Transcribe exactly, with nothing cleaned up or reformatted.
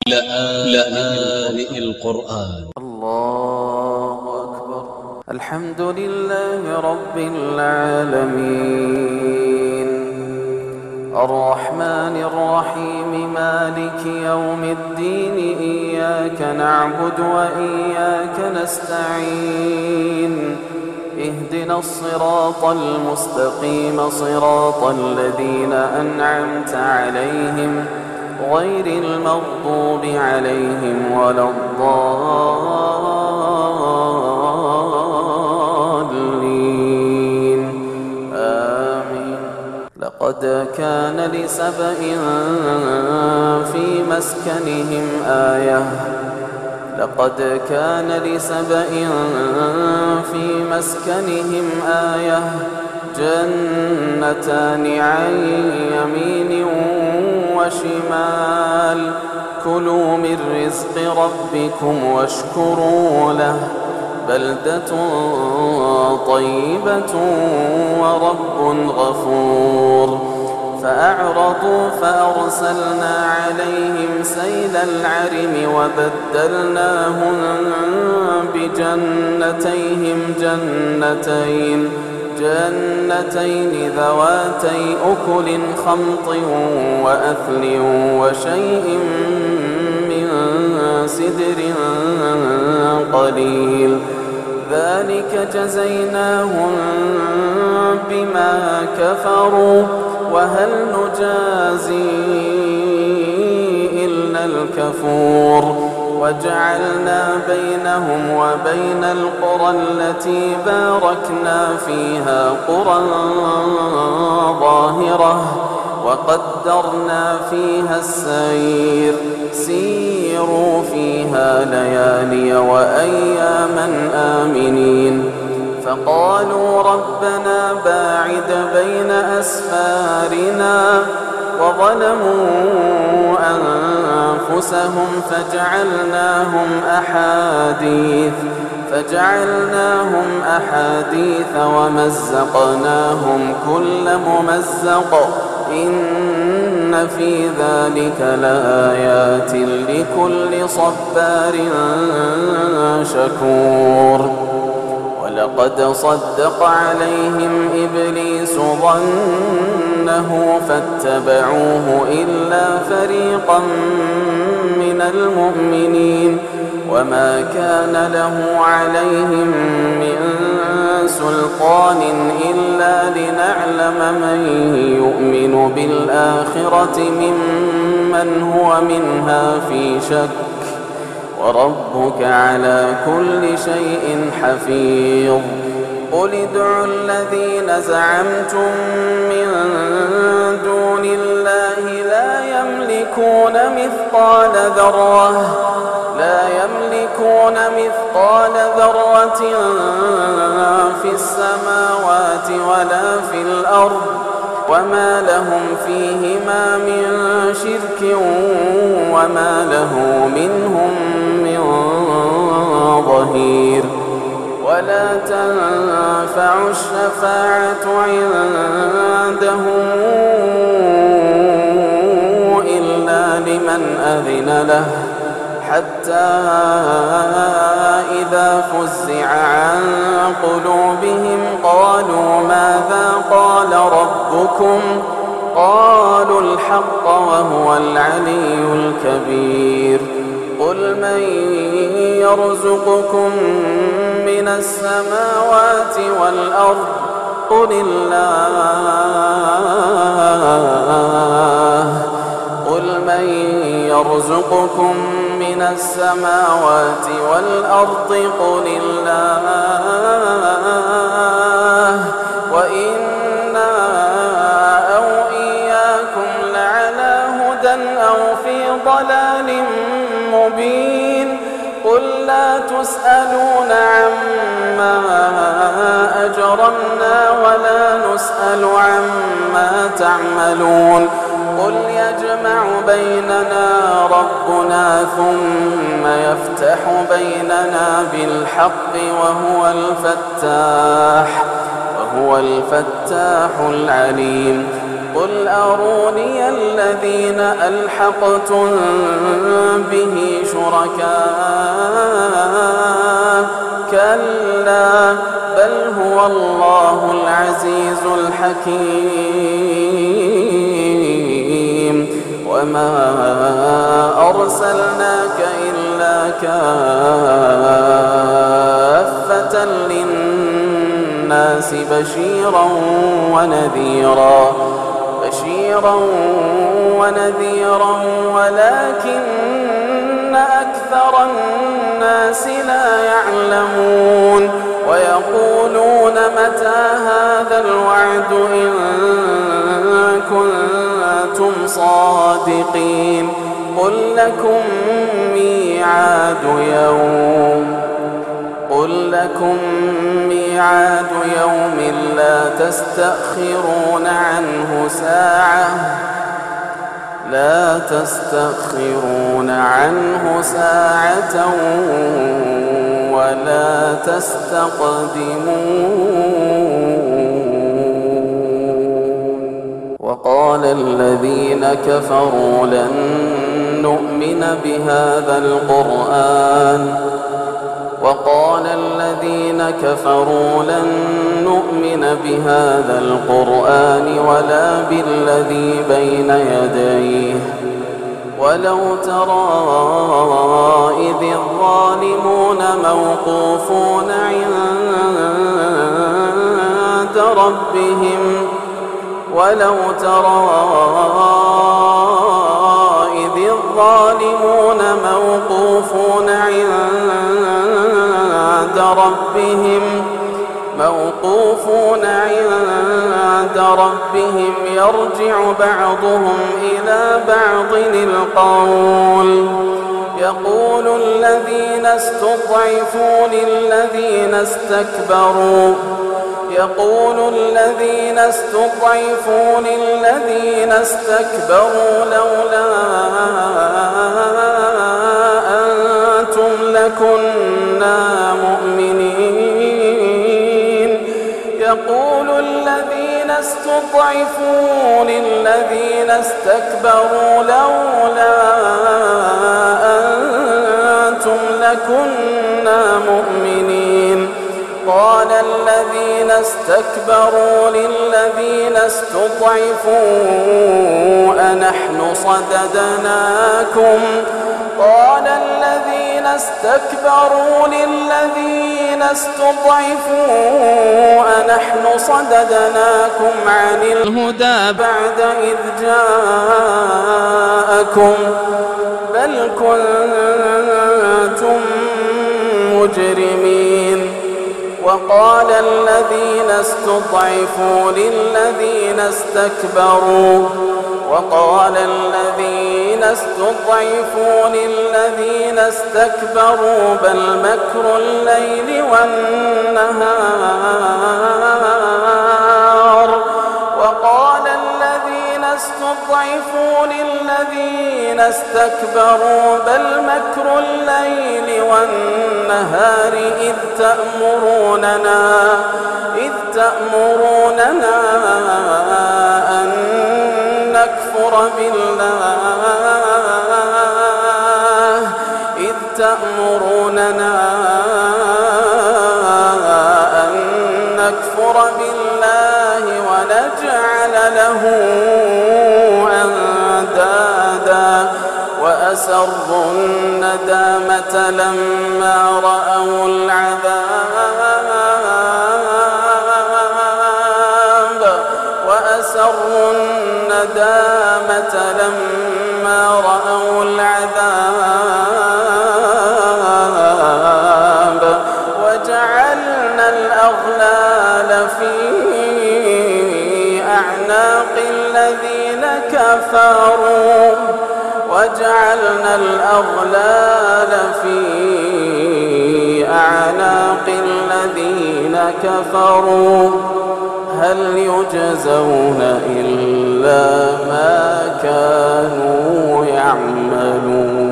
لآن القرآن. الله أكبر. الحمد لله رب العالمين الرحمن الرحيم مالك يوم الدين إياك نعبد وإياك نستعين اهدنا الصراط المستقيم صراط الذين أنعمت عليهم غير المغضوب عليهم ولا الضالين آمين. لقد كان لسبإ في مسكنهم آية لقد كان لسبإ في مسكنهم آية جنتان عن يمين وشمال كلوا من رزق ربكم واشكروا له بلدة طيبة ورب غفور. فأعرضوا فأرسلنا عليهم سيل العرم وبدلناهم بجنتيهم جنتين جنتين ذواتي أكل خمط وأثل وشيء من سدر قليل ذلك جزيناهم بما كفروا وهل نجازي إلا الكفور. وجعلنا بينهم وبين القرى التي باركنا فيها قرى ظاهرة وقدرنا فيها السير سيروا فيها ليالي وأياما آمنين. فقالوا ربنا باعد بين أسفارنا وظلموا أنفسهم فجعلناهم أحاديث فجعلناهم أحاديث ومزقناهم كل ممزق إن في ذلك لآيات لكل صبار شكور. ولقد صدق عليهم إبليس ظنه فاتبعوه إلا فريقا من المؤمنين وما كان له عليهم من سلطان إلا لنعلم من يؤمن بالآخرة ممن هو منها في شك وربك على كل شيء حفيظ. قل ادعوا الذين زعمتم من دون الله لا يملكون مثقال ذرة لا يملكون مثقال ذرة في السماوات ولا في الأرض وما لهم فيهما من شرك وما له منهم من ظهير. ولا تنفع الشفاعة عنده إلا لمن أذن له حتى إذا فزع عن قلوبهم قالوا ماذا قال ربكم قالوا الحق وهو العلي الكبير. قل من يرزقكم من السماوات والأرض قل الله قل من يرزقكم من السماوات والأرض قل الله وإنا أو إياكم لعلى هدى أو في ضلال مبين. قل لا تسألون عما أجرمنا ولا نسأل عما تعملون. قل يجمع بيننا ربنا ثم يفتح بيننا بالحق وهو الفتاح وهو الفتاح العليم. قل أروني الذين ألحقتم به شركاء كلا بل هو الله العزيز الحكيم وما أرسلناك إلا كافة للناس بشيرا ونذيرا بشيرا ونذيرا ولكن أكثر الناس لا يعلمون ويقولون متى هذا الوعد إن كنتم صادقين قل لكم ميعاد يوم قل لكم ميعاد يوم لا تستأخرون عنه ساعة لا تستأخرون عنه ساعة ولا تستقدمون وقال الذين كفروا لن نؤمن بهذا القرآن وقال الذين كفروا لن نؤمن بهذا القرآن ولا بالذي بين يديه ولو ترى إذ الظالمون موقوفون عند ربهم ولو ترى إذ الظالمون موقوفون عند ربهم موقوفون عند ربهم يرجع بعضهم إلى بعض القول يقول الذين استضعفوا للذين استكبروا يقول الذين استضعفوا للذين استكبروا لولا أنتم لكنا مؤمنين يقول الذين استضعفوا للذين استكبروا لولا أنتم لكنا مؤمنين قال الذين استكبروا للذين استضعفوا أنحن صددناكم قال الذين استكبروا للذين استضعفوا أنحن صددناكم عن الهدى بعد إذ جاءكم بل كنتم مجرمين وقال الذين استضعفوا للذين استكبروا وقال الذين استضعفوا للذين استكبروا بل مكر الليل والنهار وقال الذين استضعفوا للذين استكبروا بل مكر الليل والنهار إذ تأمروننا إذ تأمروننا أن نكفر بالله إذ تأمروننا أن نكفر بالله ونجعل له أندادا وأسروا الندامة لما رأوا العذاب وأسروا الندامة لما رأوا العذاب وجعلنا الأغلال في أعناق الذين كفروا وجعلنا الأغلال في أعناق الذين كفروا هل يجزون إلا ما كانوا يعملون.